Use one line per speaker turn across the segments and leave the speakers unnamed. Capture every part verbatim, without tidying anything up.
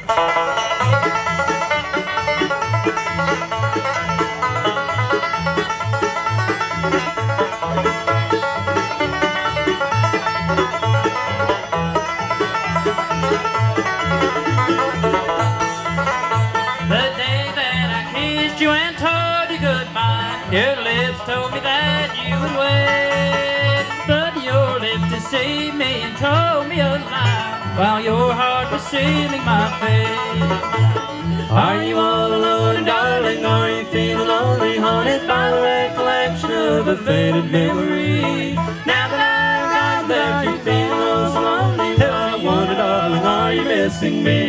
Your lips told me that you would wait, but your lips deceived me and told me a lie, while your heart was sealing my fate. Are you all alone, darling? Are you feeling lonely, haunted by the recollection of a faded memory? Now that I've left you feeling oh so lonely, tell me, wonder, darling, are you missing me?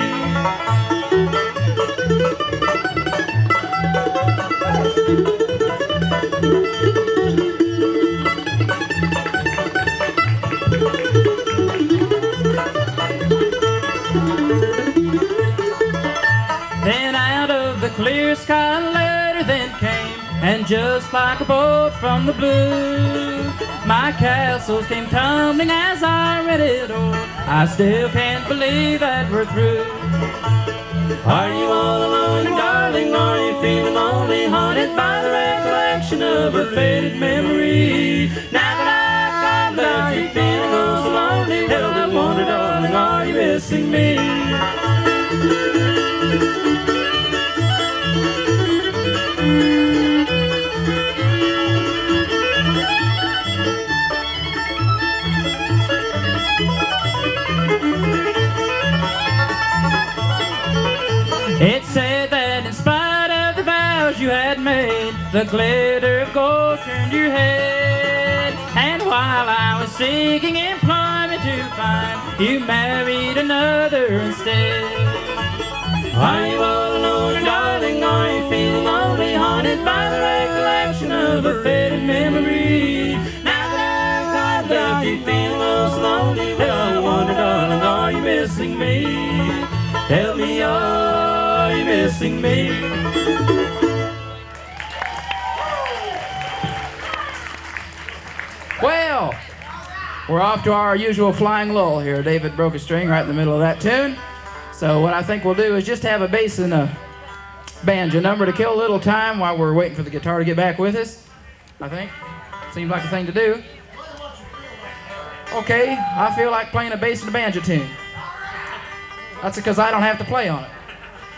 Then out of the clear sky a letter then came, and just like a bolt from the blue, my castles came tumbling as I read it all. I still can't believe that we're through. Are you all alone, darling? Are you feeling lonely, haunted by the recollection of a faded memory? Now that I've got left you feeling oh so lonely, tell me, wonder, darling, are you missing me? It said that in spite of the vows you had made, the glitter of gold turned your head. And while I was seeking employment to find, you married another instead. Are you all alone, darling? Are you feeling lonely, haunted by the recollection of a faded memory? Now that I've got left you feeling oh so lonely, well, I wonder, darling, are you missing me? Tell me, are you missing me?
Well, we're off to our usual flying lull here. David broke a string right in the middle of that tune. So what I think we'll do is just have a bass and a banjo number to kill a little time while we're waiting for the guitar to get back with us. I think. Seems like the thing to do. Okay, I feel like playing a bass and a banjo tune. That's because I don't have to play on it.